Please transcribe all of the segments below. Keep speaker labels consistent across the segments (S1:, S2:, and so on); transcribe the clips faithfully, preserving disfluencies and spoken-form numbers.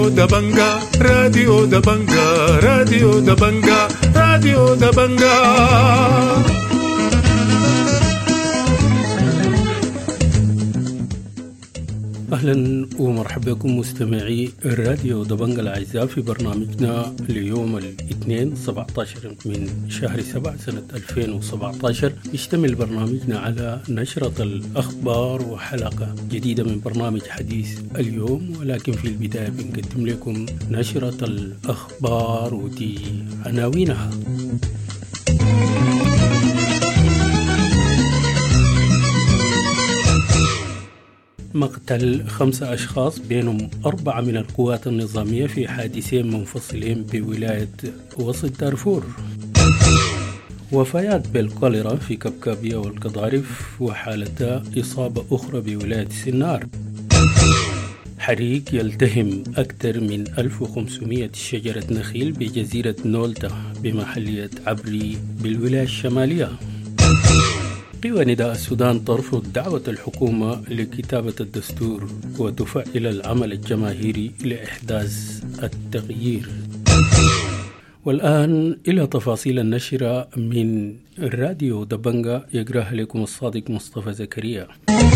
S1: راديو دبنجا راديو دبنجا راديو دبنجا راديو دبنجا. أهلا ومرحبا بكم مستمعي الراديو دبنجا الأعزاء في برنامجنا ليوم الاثنين سبعة عشر من شهر سبعة سنة ألفين وسبعة عشر. يشتمل برنامجنا على نشرة الأخبار وحلقة جديدة من برنامج حديث اليوم، ولكن في البداية بنقدم لكم نشرة الأخبار ودي عناوينها. مقتل خمسة أشخاص بينهم أربعة من القوات النظامية في حادثين منفصلين بولاية وسط دارفور. وفيات بالكوليرا في كبكابية والقضارف وحالة إصابة أخرى بولاية سنار. حريق يلتهم أكثر من ألف وخمسمائة شجرة نخيل بجزيرة نولتا بمحلية عبري بالولاية الشمالية. قوى نداء السودان ترفض دعوة الحكومة لكتابة الدستور وتفعل العمل الجماهيري لإحداث التغيير. والآن إلى تفاصيل النشرة من الراديو دبنجا، يقرأها لكم الصادق مصطفى زكريا.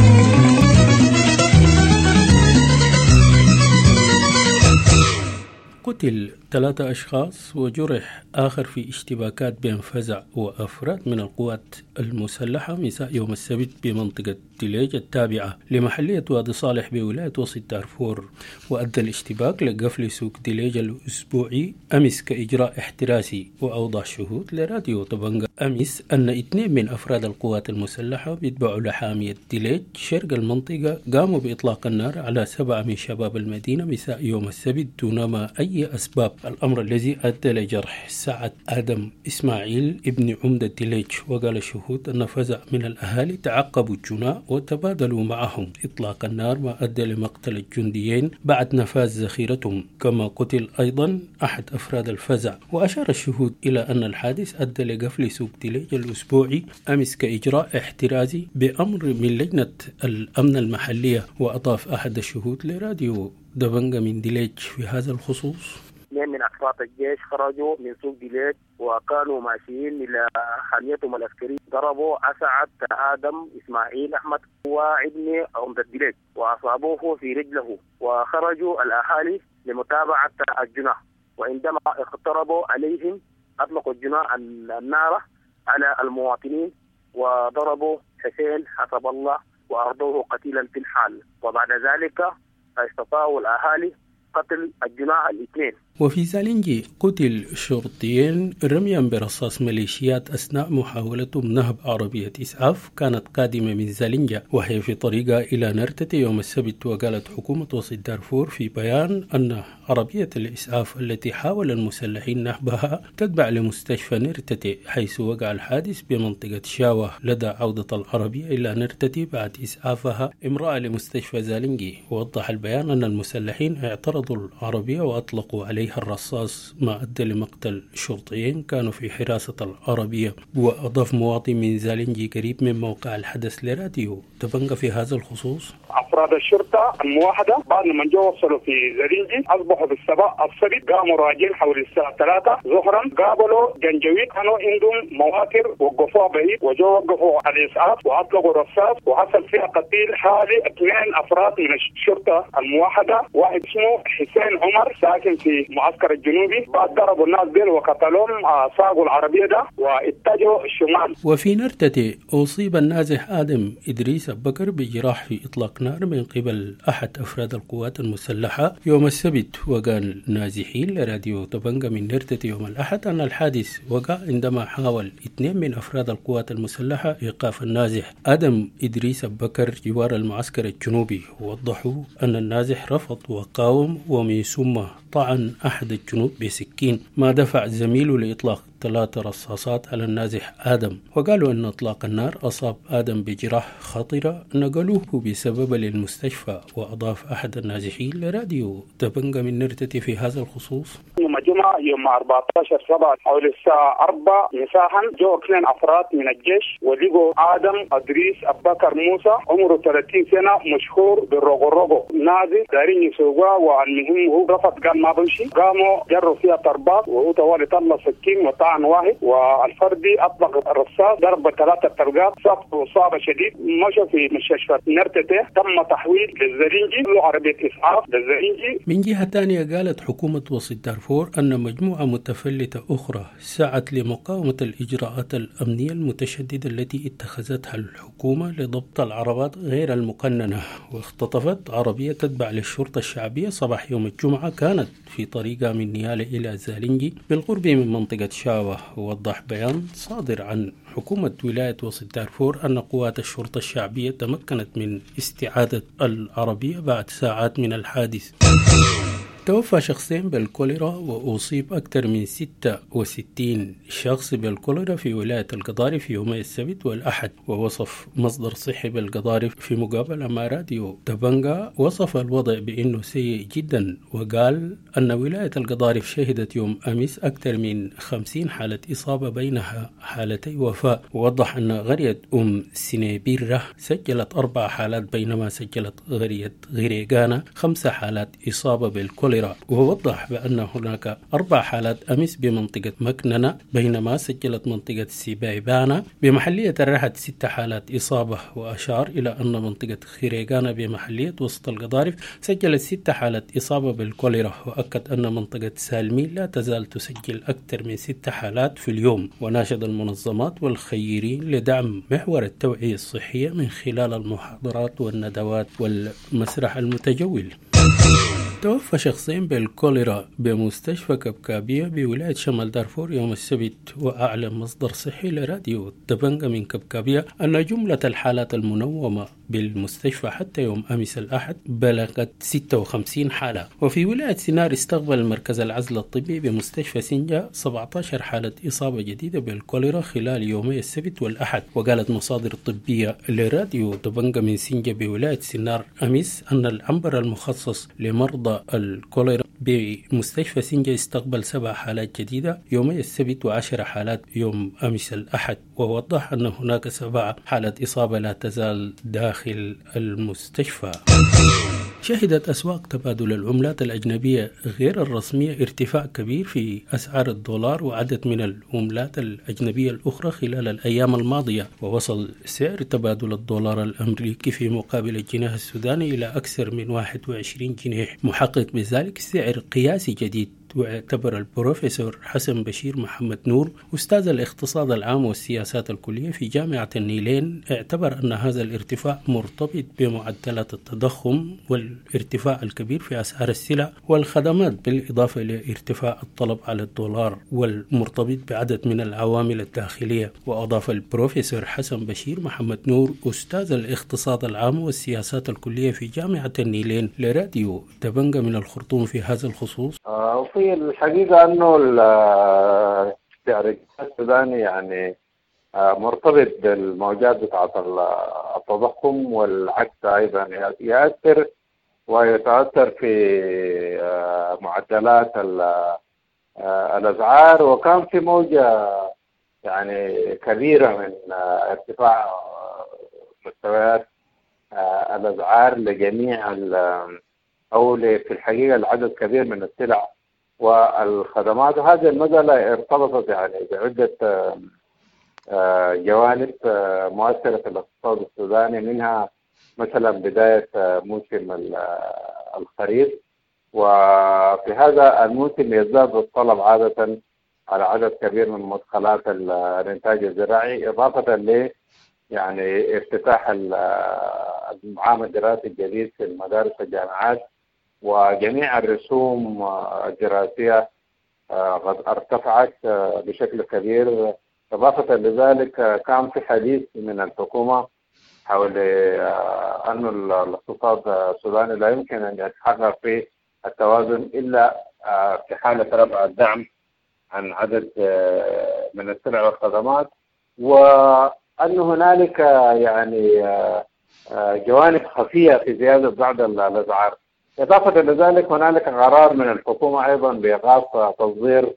S1: قتل ثلاثة أشخاص وجرح آخر في اشتباكات بين فزع وأفراد من القوات المسلحة مساء يوم السبت بمنطقة ديليج التابعة لمحلية وادي صالح بولاية وسط دارفور. وأدى الاشتباك لقفل سوق ديليج الأسبوعي أمس كإجراء احتراسي. وأوضح شهود لراديو دبنجا أمس أن اثنين من أفراد القوات المسلحة بيتبعوا لحامية ديليج شرق المنطقة قاموا بإطلاق النار على سبعة من شباب المدينة مساء يوم السبت دون ما أي أسباب، الأمر الذي أدى لجرح سعد آدم إسماعيل ابن عمدة ديليج. وقال الشهود أن فزع من الأهالي تعقبوا الجناة وتبادلوا معهم إطلاق النار، ما أدى لمقتل الجنديين بعد نفاذ ذخيرتهم. كما قتل أيضا أحد أفراد الفزع. وأشار الشهود إلى أن الحادث أدى لقفل سوق ديليج الأسبوعي أمس كإجراء احترازي بأمر من لجنة الأمن المحلية. وأضاف أحد الشهود لراديو دبنجا من ديليج في هذا الخصوص:
S2: اثنين من أفراد الجيش خرجوا من سوق ديليج وكانوا ماشيين إلى حاميتهم العسكرية، ضربوا أسعد آدم إسماعيل أحمد وابن عمدة ديليج وأصابوه في رجله، وخرجوا الأهالي لمتابعة الجناة. وعندما اقتربوا عليهم أطلقوا الجناة النار على المواطنين وضربوا حسين حسب الله وأرضوه قتيلا في الحال. وبعد ذلك استطاعوا الأهالي قتل الجناة الاثنين.
S1: وفي زالنجي قتل شرطيين رميا برصاص ميليشيات أثناء محاولتهم نهب عربية إسعاف كانت قادمة من زالنجا وهي في طريقها إلى نرتتي يوم السبت. وقالت حكومة وسط دارفور في بيان أن عربية الإسعاف التي حاول المسلحين نهبها تتبع لمستشفى نرتتي، حيث وقع الحادث بمنطقة شاوة لدى عودة العربية إلى نرتتي بعد إسعافها امرأة لمستشفى زالنجي. ووضح البيان أن المسلحين اعترضوا العربية وأطلقوا عليها الرصاص، ما أدى لمقتل شرطيين كانوا في حراسة العربية. وأضاف مواطن من زالنجي قريب من موقع الحدث لراديو دبنجا في هذا الخصوص:
S3: أفراد الشرطة الموحدة بعد ما جو وصلوا في زالنجي أصبحوا بالصباح السبت قاموا راجعين حوالي الساعة ثلاثة ظهرا، قابلوا جنجويد كانوا عندهم مواتر وقفوها بعيد وجو وقفوا على الإسعاف وأطلقوا الرصاص وحصل فيها قتيل حالي اثنين أفراد من الشرطة الموحدة، واحد اسمه حسين عمر ساكن في معسكر الجنوبي. بعد ضربوا الناس ديل وقتلهم، ساقوا العربية ده واتجهوا الشمال.
S1: وفي نرتتي أصيب النازح آدم إدريس بكر بجراح في إطلاق نار من قبل أحد أفراد القوات المسلحة يوم السبت. وقال نازحين لراديو دبنجا من نرتتي يوم الأحد أن الحادث وقع عندما حاول اثنين من أفراد القوات المسلحة إيقاف النازح آدم إدريس بكر جوار المعسكر الجنوبي. ووضحوا أن النازح رفض وقاوم ومن ثم طعن أحد الجنود بسكين، ما دفع زميله لإطلاق ثلاث رصاصات على النازح آدم، وقالوا أن إطلاق النار أصاب آدم بجراح خطيرة نقلوه بسبب للمستشفى. وأضاف أحد النازحين لراديو دبنجة من نرتتي في هذا الخصوص:
S3: يوم الجمعة يوم أربعة عشر سبعة حوالي الساعة أربعة مساء جو اثنين أفراد من الجيش ولقوا آدم أدريس أبكر موسى عمره ثلاثين سنة مشهور بالروغو نازي دارين يسوقها، والمهم هو رفض قال ما بمشي، قاموا جروا فيها طربات وهو طوالي طلع سكين وطعن واحد، والفردي أطلق الرصاص ضرب ثلاثة طلقات صاب إصابة شديد، مشى في مستشفى نرتته، تم تحويل للزرينجي له عربية إسعاف للزرينجي.
S1: من جهة ثانية قالت حكومة وسط دارفور أن مجموعة متفلتة أخرى سعت لمقاومة الإجراءات الأمنية المتشددة التي اتخذتها الحكومة لضبط العربات غير المقننة، واختطفت عربية تتبع للشرطة الشعبية صباح يوم الجمعة كانت في طريقها من نيالة إلى زالنجي بالقرب من منطقة شاوة. ووضح بيان صادر عن حكومة ولاية وسط دارفور أن قوات الشرطة الشعبية تمكنت من استعادة العربية بعد ساعات من الحادث. توفى شخصين بالكوليرا وأصيب أكثر من ستة وستين شخص بالكوليرا في ولاية القضارف في يومي السبت والأحد. ووصف مصدر صحي بالقضارف في مقابلة مع راديو دبنجة وصف الوضع بأنه سيء جدا، وقال أن ولاية القضارف شهدت يوم أمس أكثر من خمسين حالة إصابة بينها حالتي وفاة. ووضح أن قرية أم سنيبيرة سجلت أربع حالات بينما سجلت قرية غريقانا خمسة حالات إصابة بالكوليرا. ووضح بأن هناك أربع حالات أمس بمنطقة مكننة بينما سجلت منطقة سيبايبانا بمحلية الرحد ست حالات إصابة. وأشار إلى أن منطقة خريقانا بمحلية وسط القضارف سجلت ست حالات إصابة بالكوليرا. وأكد أن منطقة سالمين لا تزال تسجل أكثر من ست حالات في اليوم. وناشد المنظمات والخيرين لدعم محور التوعية الصحية من خلال المحاضرات والندوات والمسرح المتجول. توفى شخصين بالكوليرا بمستشفى كبكابية بولاية شمال دارفور يوم السبت. وأعلن مصدر صحي لراديو دبنجة من كبكابية أن جملة الحالات المنومة بالمستشفى حتى يوم أمس الأحد بلغت ستة وخمسين حالة. وفي ولاية سينار استقبل مركز العزل الطبي بمستشفى سنجا سبعة عشر حالة إصابة جديدة بالكوليرا خلال يومي السبت والأحد. وقالت مصادر طبية لراديو دبنجة من سنجا بولاية سينار أمس أن العنبر المخصص لمرضى الكوليرا بمستشفى سنجا استقبل سبع حالات جديدة يومي السبت وعشر حالات يوم أمس الأحد. ووضح أن هناك سبع حالات إصابة لا تزال داخل المستشفى. شهدت أسواق تبادل العملات الأجنبية غير الرسمية ارتفاع كبير في أسعار الدولار وعدد من العملات الأجنبية الأخرى خلال الأيام الماضية. ووصل سعر تبادل الدولار الأمريكي في مقابل الجنيه السوداني إلى أكثر من واحد وعشرين جنيه، محقق بذلك سعر قياسي جديد. واعتبر البروفيسور حسن بشير محمد نور أستاذ الاقتصاد العام والسياسات الكلية في جامعة النيلين اعتبر أن هذا الارتفاع مرتبط بمعدلات التضخم والارتفاع الكبير في أسعار السلع والخدمات بالإضافة إلى ارتفاع الطلب على الدولار والمرتبط بعدد من العوامل الداخلية. وأضاف البروفيسور حسن بشير محمد نور أستاذ الاقتصاد العام والسياسات الكلية في جامعة النيلين لراديو دبنجة من الخرطوم في هذا الخصوص:
S4: في الحقيقة أنه السعر السوداني يعني مرتبط بالموجات بتاعت التضخم والعكس أيضا يأثر ويتأثر في معدلات الأسعار. وكان في موجة يعني كبيرة من ارتفاع مستويات الأسعار لجميع أو في الحقيقة العدد كبير من السلع والخدمات. هذه المسألة ارتبطت يعني بعدة جوانب مؤثرة في الاقتصاد السوداني، منها مثلا بداية موسم الخريف، وفي هذا الموسم يزداد الطلب عادة على عدد كبير من مدخلات الإنتاج الزراعي، إضافة ل يعني افتتاح العام الدراسي الجديد في المدارس والجامعات، وجميع الرسوم الدراسية قد ارتفعت بشكل كبير. إضافة لذلك كان في حديث من الحكومة حول أن الاقتصاد السوداني لا يمكن أن يتحقق في التوازن إلا في حالة رفع الدعم عن عدد من السلع والخدمات، وأن هنالك يعني جوانب خفية في زيادة بعض الأسعار. إضافة إلى ذلك هنالك قرار من الحكومة أيضا بإيقاف تصدير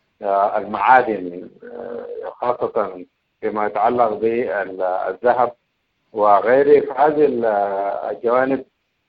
S4: المعادن خاصة فيما يتعلق بالذهب وغيره. فهذه الجوانب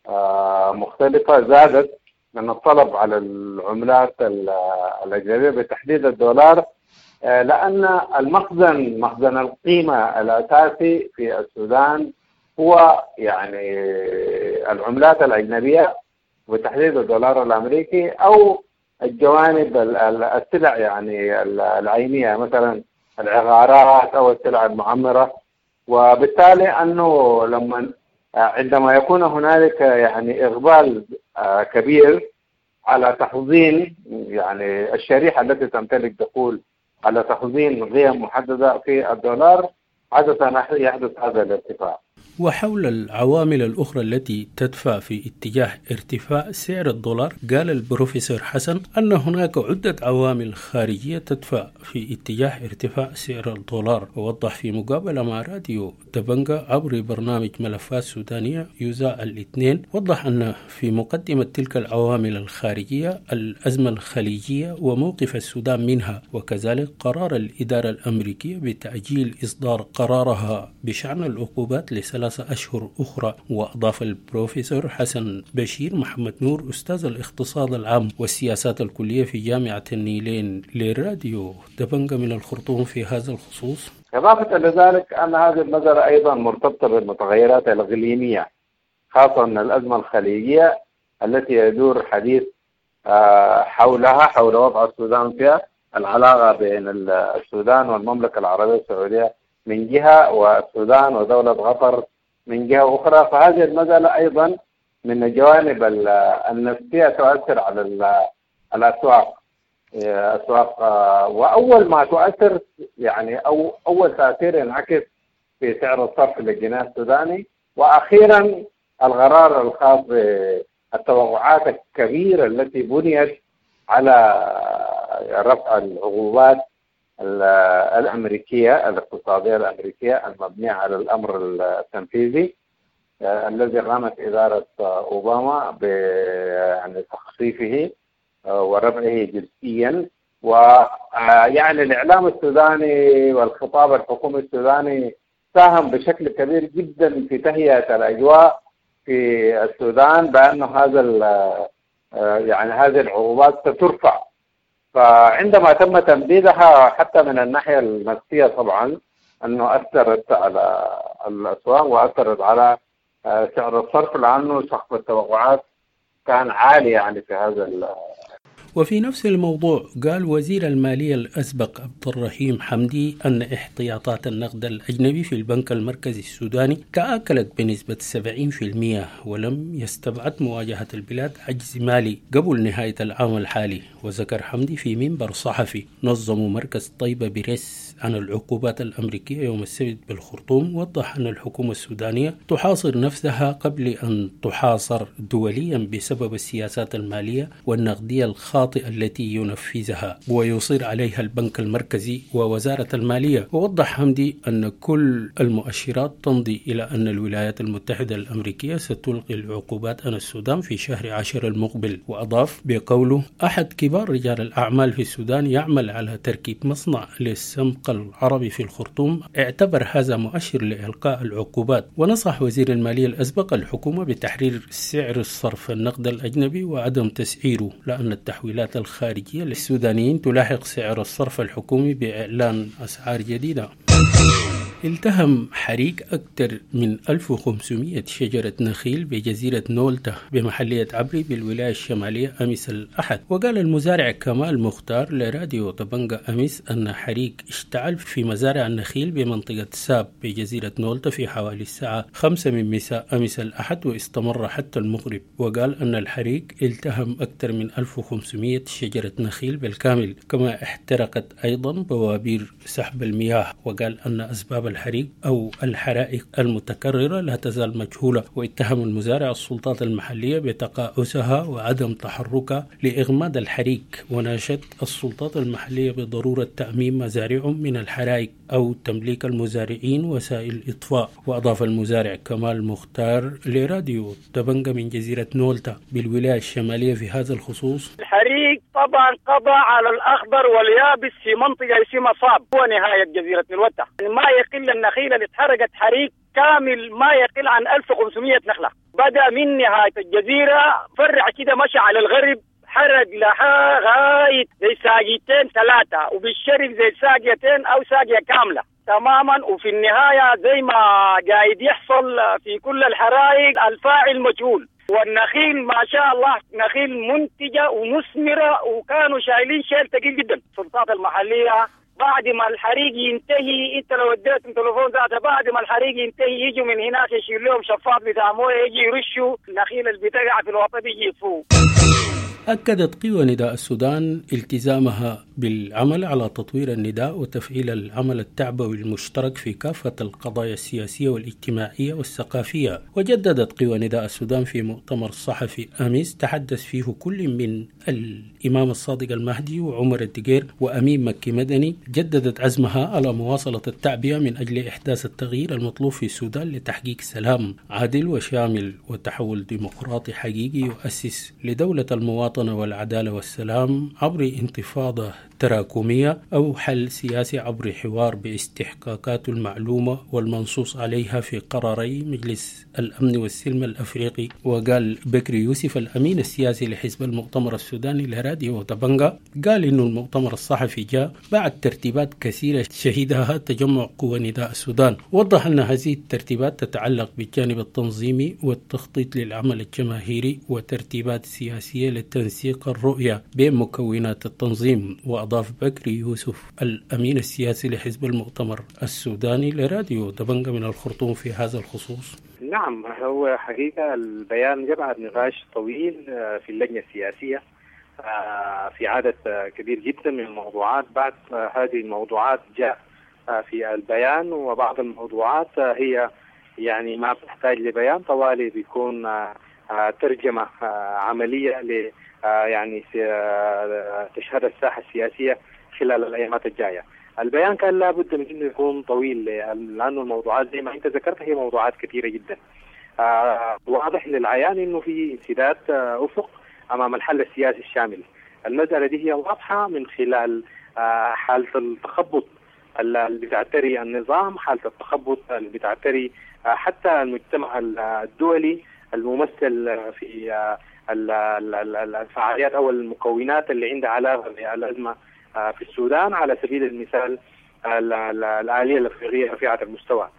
S4: مختلفة زادت من الطلب على العملات الأجنبية بتحديد الدولار، لأن المخزن مخزن القيمة الأساسي في السودان هو يعني العملات الأجنبية وتحديد الدولار الأمريكي أو الجوانب السلع يعني العينية مثلا العقارات أو السلع المعمرة. وبالتالي أنه لما عندما يكون هنالك يعني إقبال كبير على تخزين يعني الشريحة التي تمتلك دخول على تخزين قيم محددة في الدولار، عادة يحدث هذا الارتفاع.
S1: وحول العوامل الأخرى التي تدفع في اتجاه ارتفاع سعر الدولار، قال البروفيسور حسن أن هناك عدة عوامل خارجية تدفع في اتجاه ارتفاع سعر الدولار. ووضح في مقابلة مع راديو دبنجة عبر برنامج ملفات سودانية يوزا الاثنين، وضح أن في مقدمة تلك العوامل الخارجية الأزمة الخليجية وموقف السودان منها، وكذلك قرار الإدارة الأمريكية بتأجيل إصدار قرارها بشأن العقوبات لثلاث أشهر أخرى. وأضاف البروفيسور حسن بشير محمد نور أستاذ الاقتصاد العام والسياسات الكلية في جامعة النيلين لراديو دبنجة من الخرطوم في هذا الخصوص.
S4: إضافة إلى ذلك أن هذه المسألة أيضا مرتبطة بالمتغيرات الإقليمية، خاصة الأزمة الخليجية التي يدور حديث حولها حول وضع السودان فيها، العلاقة بين السودان والمملكة العربية السعودية من جهة والسودان ودولة قطر من جهة أخرى. فهذه المسألة أيضا من الجوانب النفسية تؤثر على الأسواق الأسواق وأول ما تؤثر يعني أو أول تأثير ينعكس في سعر الصرف للجنيه السوداني، وأخيرا القرار الخاص بالتوقعات الكبيرة التي بنيت على رفع العقوبات الأمريكية الاقتصادية الأمريكية المبنية على الأمر التنفيذي الذي قامت إدارة أوباما يعني تخفيفه ورفعه جزئيا. ويعني الإعلام السوداني والخطاب الحكومي السوداني ساهم بشكل كبير جدا في تهيئة الأجواء في السودان بأن هذا يعني هذه العقوبات سترفع. فعندما تم تمديدها حتى من الناحية النفسية طبعا أنه أثرت على الأسواق وأثرت على سعر الصرف، لأنه سقف التوقعات كان عالي يعني في هذا.
S1: وفي نفس الموضوع قال وزير المالية الأسبق عبد الرحيم حمدي أن احتياطات النقد الأجنبي في البنك المركزي السوداني تآكلت بنسبة سبعين بالمئة، ولم يستبعد مواجهة البلاد عجز مالي قبل نهاية العام الحالي. وذكر حمدي في منبر صحفي نظموا مركز طيبة بريس عن العقوبات الأمريكية يوم السبت بالخرطوم، وضح أن الحكومة السودانية تحاصر نفسها قبل أن تحاصر دوليا بسبب السياسات المالية والنقدية الخاطئة التي ينفذها ويصر عليها البنك المركزي ووزارة المالية. ووضح حمدي أن كل المؤشرات تمضي إلى أن الولايات المتحدة الأمريكية ستلقي العقوبات عن السودان في شهر عشر المقبل. وأضاف بقوله أحد كبار رجال الأعمال في السودان يعمل على تركيب مصنع للسمق العربي في الخرطوم، اعتبر هذا مؤشر لإلقاء العقوبات. ونصح وزير المالية الأسبق الحكومة بتحرير سعر الصرف النقد الأجنبي وعدم تسعيره، لأن التحويلات الخارجية للسودانيين تلاحق سعر الصرف الحكومي بإعلان أسعار جديدة. التهم حريق أكثر من ألف وخمسمئة شجرة نخيل بجزيرة نولتا بمحلية عبري بالولاية الشمالية أمس الأحد. وقال المزارع كمال مختار لراديو طبنجة أمس أن حريق اشتعل في مزارع النخيل بمنطقة ساب بجزيرة نولتا في حوالي الساعة خمسة من مساء أمس الأحد واستمر حتى المغرب. وقال أن الحريق التهم أكثر من ألف وخمسمئة شجرة نخيل بالكامل، كما احترقت أيضا بوابير سحب المياه. وقال أن أسباب الحريق أو الحرائق المتكررة لا تزال مجهولة، واتهم المزارع السلطات المحلية بتقاعسها وعدم تحركها لإغماد الحريق، وناشد السلطات المحلية بضرورة تأمين مزارعهم من الحرائق أو تمليك المزارعين وسائل إطفاء. وأضاف المزارع كمال مختار لراديو دبنجة من جزيرة نولتا بالولاية الشمالية في هذا الخصوص:
S5: الحريق طبعا قضى على الأخضر واليابس في منطقة اسمها صاب هو نهاية جزيرة نولتا. ما يقل النخيل اللي اتحرقت حريق كامل ما يقل عن ألف وخمسمائة نخلة، بدأ من نهاية الجزيرة فرع كده مشى على الغرب، حرق لغاية زي ساقيتين ثلاثة، وبالشرق زي ساقيتين أو ساقية كاملة تماما. وفي النهاية زي ما قاعد يحصل في كل الحرائق الفاعل مجهول. والنخيل ما شاء الله نخيل منتجة ومثمرة، وكانوا شايلين شيل ثقيل جدا. السلطات المحلية بعد ما الحريق ينتهي، انت لو اديت تليفون ذاته بعد ما الحريق ينتهي يجوا من هناك يشيلوا لهم شفاط بتاع مويه يجي يرشوا النخيل اللي بتقع في الوسط يجي يطفوه.
S1: أكدت قوى نداء السودان التزامها بالعمل على تطوير النداء وتفعيل العمل التعبوي المشترك في كافة القضايا السياسية والاجتماعية والثقافية. وجددت قوى نداء السودان في مؤتمر صحفي أمس تحدث فيه كل من الإمام الصادق المهدي وعمر الدقير وأمين مكي مدني، جددت عزمها على مواصلة التعبئة من أجل إحداث التغيير المطلوب في السودان لتحقيق سلام عادل وشامل وتحول ديمقراطي حقيقي يؤسس لدولة المواطنة والعدالة والسلام عبر انتفاضة تراكمية أو حل سياسي عبر حوار باستحقاقات المعلومة والمنصوص عليها في قراري مجلس الأمن والسلم الأفريقي. وقال بكري يوسف الأمين السياسي لحزب المؤتمر السوداني لراديو دبنجة، قال إنه المؤتمر الصحفي جاء بعد ترتيبات كثيرة شهدها تجمع قوى نداء السودان. وضح أن هذه الترتيبات تتعلق بالجانب التنظيمي والتخطيط للعمل الجماهيري وترتيبات سياسية لتنسيق الرؤية بين مكونات التنظيم. وأضاف بكري يوسف الأمين السياسي لحزب المؤتمر السوداني لراديو دبنجة من الخرطوم في هذا الخصوص:
S6: نعم، هو حقيقة البيان جاء بعد نقاش طويل في اللجنة السياسية في عدد كبير جدا من الموضوعات. بعد هذه الموضوعات جاء في البيان، وبعض الموضوعات هي يعني ما بتحتاج لبيان طوالي، بيكون ترجمة عملية ل يعني تشهد الساحة السياسية خلال الأيامات الجاية. البيان كان لابد من أنه يكون طويل لأنه الموضوعات زي ما أنت ذكرت هي موضوعات كثيرة جدا. واضح للعيان أنه في انسداد أفق أمام الحل السياسي الشامل. المسألة دي هي واضحة من خلال حالة التخبط اللي بتعتري النظام، حالة التخبط اللي بتعتري حتى المجتمع الدولي الممثل في الفعاليات أو المكونات اللي عندها علاقة بالأزمة في السودان، على سبيل المثال الآلية الأفريقية رفيعة المستوى.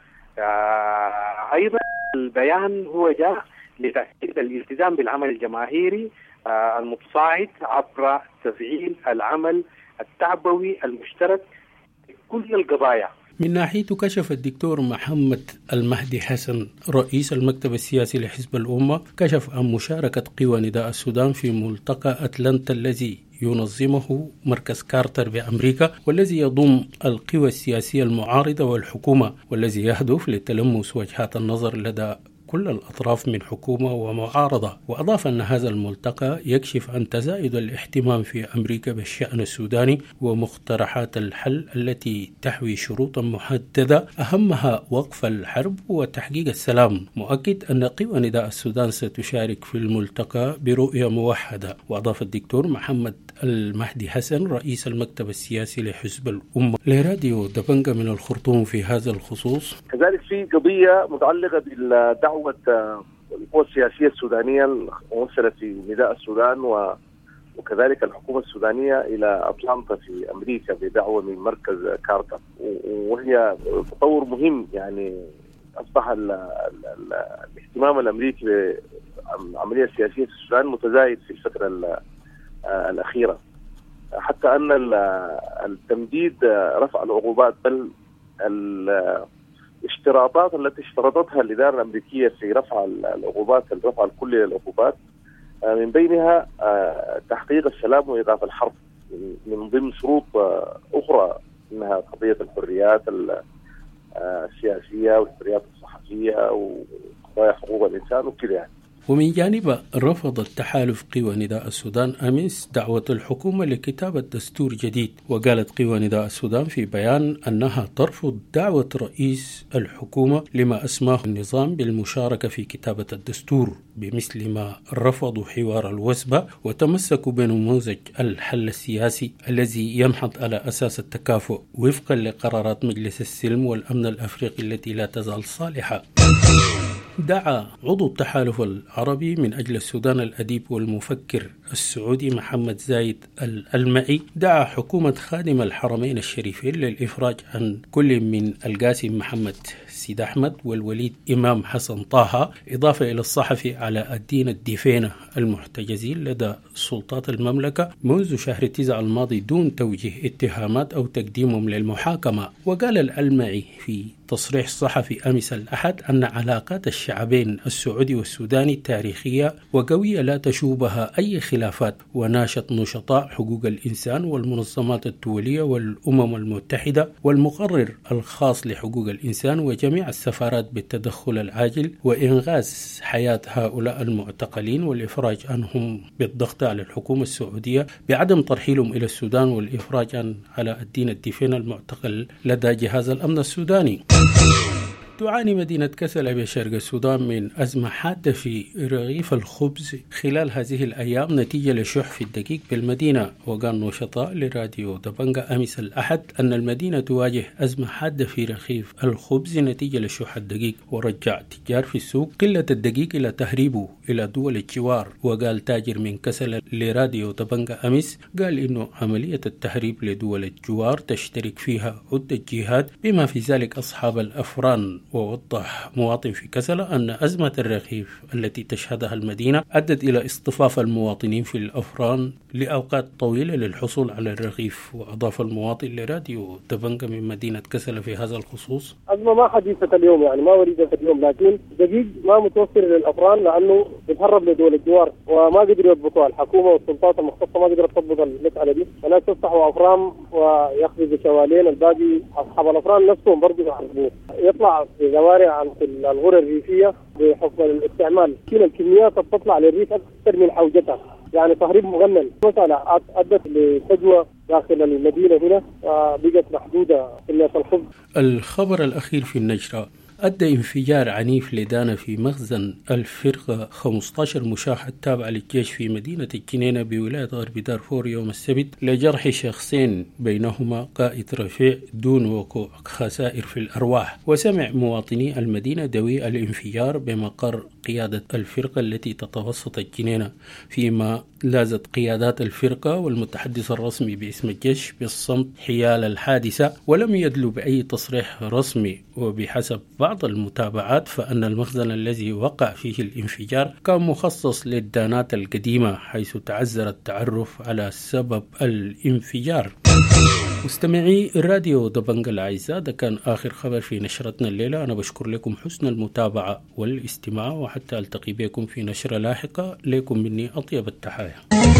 S6: أيضا البيان هو جاء لتأكيد الالتزام بالعمل الجماهيري المتصاعد عبر تفعيل العمل التعبوي المشترك في كل القضايا.
S1: من ناحيته كشف الدكتور محمد المهدي حسن رئيس المكتب السياسي لحزب الأمة كشف عن مشاركة قوى نداء السودان في ملتقى أتلانتا الذي ينظمه مركز كارتر بأمريكا، والذي يضم القوى السياسية المعارضة والحكومة، والذي يهدف لتلمس وجهات النظر لدى كل الأطراف من حكومة ومعارضة. وأضاف أن هذا الملتقى يكشف عن تزايد الاهتمام في أمريكا بالشأن السوداني ومقترحات الحل التي تحوي شروطا محددة أهمها وقف الحرب وتحقيق السلام، مؤكد أن قوى نداء السودان ستشارك في الملتقى برؤية موحدة. وأضاف الدكتور محمد المهدي حسن رئيس المكتب السياسي لحزب الأمة لراديو دبنجة من الخرطوم في هذا الخصوص:
S7: كذلك في قضية متعلقة بالدعوة القوى السياسية السودانية الممثلة في نداء السودان وكذلك الحكومة السودانية إلى أتلانتا في أمريكا بدعوة من مركز كارتر، وهي تطور مهم. يعني أصبح ال ال ال الاهتمام الأمريكي بالعملية السياسية في السودان متزايد في الفترة الأخيرة، حتى أن التمديد رفع العقوبات بل الاشتراطات التي اشترطتها الإدارة الأمريكية في رفع العقوبات الرفع الكلي للعقوبات من بينها تحقيق السلام وإيقاف الحرب من ضمن شروط أخرى، إنها قضية الحريات السياسية والحريات الصحفية وقضايا حقوق الإنسان وكذا يعني.
S1: ومن جانبه رفض التحالف قوى نداء السودان أمس دعوة الحكومة لكتابة دستور جديد، وقالت قوى نداء السودان في بيان أنها ترفض دعوة رئيس الحكومة لما أسماه النظام بالمشاركة في كتابة الدستور، بمثل ما رفضوا حوار الوثبة وتمسكوا بنموذج الحل السياسي الذي ينحط على أساس التكافؤ وفقا لقرارات مجلس السلم والأمن الأفريقي التي لا تزال صالحة. دعا عضو التحالف العربي من أجل السودان الأديب والمفكر السعودي محمد زايد الألمعي دعا حكومة خادم الحرمين الشريفين للإفراج عن كل من القاسم محمد سيد أحمد والوليد إمام حسن طه، إضافة إلى الصحفي علاء الدين الديفينة المحتجزين لدى سلطات المملكة منذ شهر تسعة الماضي دون توجيه اتهامات أو تقديمهم للمحاكمة. وقال الألمعي في تصريح صحفي أمس الأحد أن علاقات الشعبين السعودي والسوداني تاريخية وقوية لا تشوبها أي خلافات، وناشط نشطاء حقوق الإنسان والمنظمات الدولية والأمم المتحدة والمقرر الخاص لحقوق الإنسان وجميع السفارات بالتدخل العاجل وإنغاذ حياة هؤلاء المعتقلين والإفراج عنهم بالضغط على الحكومة السعودية بعدم ترحيلهم إلى السودان والإفراج عن علاء الدين الديفين المعتقل لدى جهاز الأمن السوداني. تعاني مدينة كسلة بشرق السودان من أزمة حادة في رغيف الخبز خلال هذه الأيام نتيجة لشح في الدقيق بالمدينة. وقال نشطاء لراديو دبنجا أمس الأحد أن المدينة تواجه أزمة حادة في رغيف الخبز نتيجة لشح الدقيق، ورجع تجار في السوق قلة الدقيق إلى تهريبه إلى دول الجوار. وقال تاجر من كسلة لراديو دبنجا أمس قال إنه عملية التهريب لدول الجوار تشترك فيها عدة جهات بما في ذلك أصحاب الأفران. ووضح مواطن في كسلة أن أزمة الرغيف التي تشهدها المدينة أدت إلى اصطفاف المواطنين في الأفران لأوقات طويلة للحصول على الرغيف. وأضاف المواطن لراديو دبنجا من مدينة كسلة في هذا الخصوص:
S8: أزمة ما حديثة اليوم، يعني ما وليدة اليوم، لكن دقيق ما متوفر للأفران لأنه بيتهرب لدول الجوار وما قدروا يضبطوها. الحكومة والسلطات المختصة ما قدرت تضبط المسألة دي، الناس يفتحوا أفران ويخرجوا شوالين، الباقي أصحاب الأفران نفسهم برضه يحاربوه. يطلع في زوارع عن الغرة الريفية بحكم الاستعمال كل الكميات تطلع للريف أكثر من حوجتها، يعني تهريب مغنم. مسألة أدت لفجوة داخل المدينة هنا بقت محدودة كمية الخبز.
S1: الخبر الأخير في النجرة: أدى انفجار عنيف لدانا في مخزن الفرقة خمسة عشر مشاهد تابعة للجيش في مدينة الجنينة بولاية غرب دارفور يوم السبت لجرح شخصين بينهما قائد رفيع دون وقوع خسائر في الأرواح. وسمع مواطني المدينة دوي الانفجار بمقر قيادة الفرقة التي تتوسط الجنينة، فيما لازت قيادات الفرقة والمتحدث الرسمي باسم الجيش بالصمت حيال الحادثة ولم يدلوا بأي تصريح رسمي. وبحسب بعض المتابعات فأن المخزن الذي وقع فيه الانفجار كان مخصص للدانات القديمة، حيث تعذر التعرف على سبب الانفجار. مستمعي الراديو دبنجا الأعزاء، ده كان آخر خبر في نشرتنا الليلة. أنا بشكر لكم حسن المتابعة والاستماع، وحتى ألتقي بكم في نشرة لاحقة. لكم مني أطيب التحايا.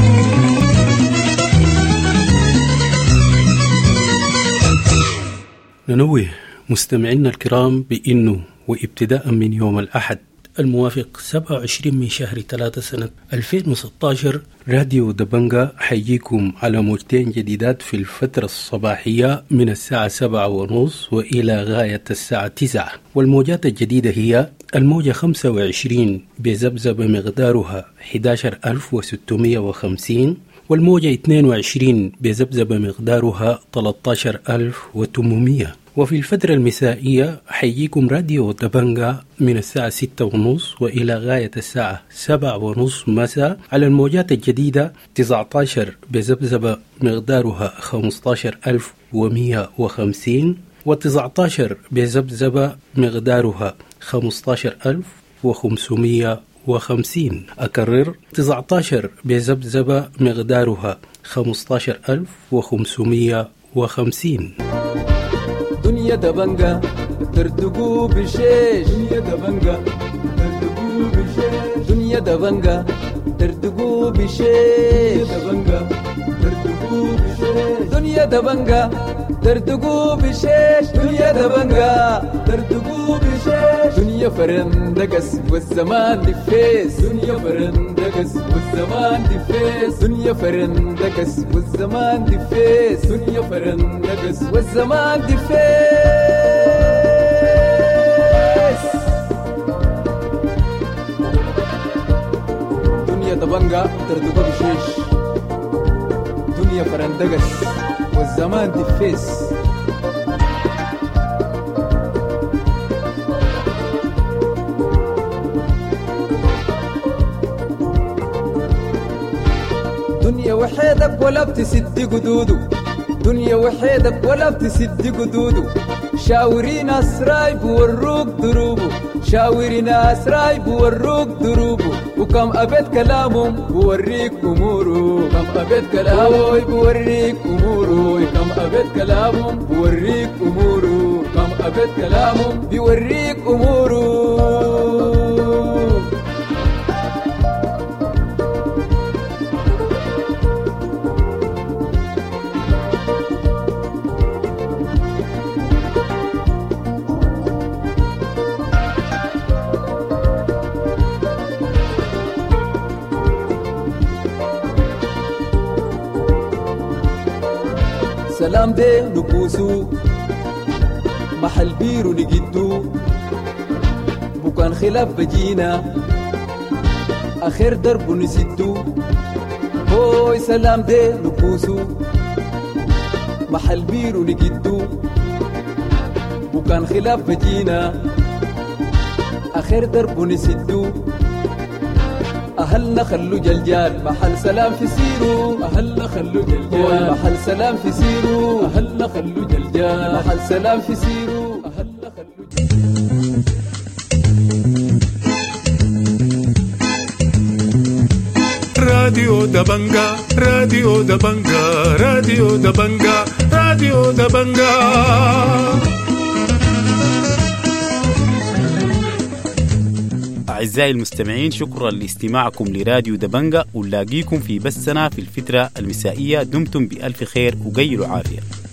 S1: ننوه مستمعينا الكرام بأنه وابتداء من يوم الأحد الموافق سبعة وعشرين من شهر ثلاثة سنة ألفين وستة عشر راديو دبنجا حييكم على موجتين جديدات في الفترة الصباحية من الساعة سبعة ونص وإلى غاية الساعة تسعة. والموجات الجديدة هي الموجة خمسة وعشرين بزبزب مقدارها أحد عشر ألف وستمائة وخمسين، والموجة اثنين وعشرين بزبزب مقدارها ثلاثة عشر ألف وثمانمائة. وفي الفترة المسائية حييكم راديو دبنجا من الساعة ستة ونص وإلى غاية الساعة سبعة ونص مساء على الموجات الجديدة تسعة عشر بزبزب مقدارها خمسة عشر ألف ومائة وخمسين، وتسعة عشر بزبزب مقدارها خمسة عشر ألف وخمسمائة وخمسين. أكرر: تسعة عشر بزبزب مقدارها خمسة عشر ألف وخمسمائة وخمسين.
S9: دنيا دبنجا ترتقو بشيش، دنيا دبنجا ترتقو بشيش، دنيا دبنجا ترتقو بشيش دبنجا ترتقو بشيش دنيا دبنجا ترتقو بشيش دنيا دبنجا ترتقو بشيش دنيا فرندقس والزمان دفيس دنيا فرندقس والزمان دفيس دنيا فرندقس والزمان دفيس دنيا فرندقس والزمان دفيس دنيا دبنجا ترتقو بشيش دنيا فرندقس والزمان دفيس دنيا وحيدك ولا بتسد قدودو دنيا وحيدك ولا بتسد قدودو شاورين أسراي بوروك دروبو شاورين أسراي بوروك دروبو وكم أبد كلامهم بوريك أمورو كم أبد كلامهم بوريك أمورو كم أبد كلامهم بوريك أمورو كم أبد كلامهم بوريك أمورو سلام دي نبوسو محل بيرو نجدو بكان خلاف بجينا آخر درب نسدو هوي سلام دي نبوسو محل بيرو نجدو بكان خلاف بجينا آخر درب نسدو أهلنا خلو جلجال محل سلام في سيرو أهلنا خلو جلجال محل سلام في سيرو أهلنا خلو جلجال محل سلام في سيرو أهلنا خلو جلجال
S10: راديو دبنجا راديو دبنجا راديو دبنجا راديو دبنجا
S11: أعزائي المستمعين، شكرا لاستماعكم لراديو دبنجا، ونلاقيكم في بثنا في الفترة المسائية. دمتم بألف خير وقيلوا عافية.